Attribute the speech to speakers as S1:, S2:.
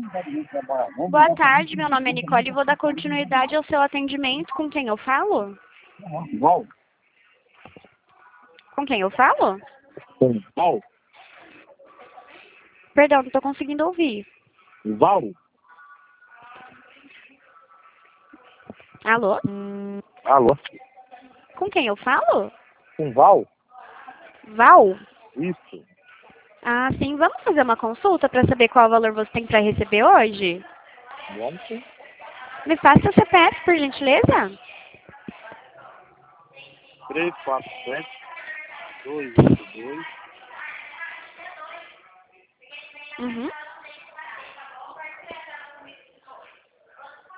S1: Boa tarde, meu nome é Nicole e vou dar continuidade ao seu atendimento. Com quem eu falo?
S2: Val?
S1: Com quem eu falo?
S2: Com Val?
S1: Perdão, não estou conseguindo ouvir.
S2: Val?
S1: Alô?
S2: Alô?
S1: Com quem eu falo?
S2: Com Val?
S1: Val?
S2: Isso.
S1: Ah, sim. Vamos fazer uma consulta para saber qual valor você tem para receber hoje?
S2: Vamos sim.
S1: Me faça seu CPF, por gentileza.
S2: 347-282.
S1: Uhum.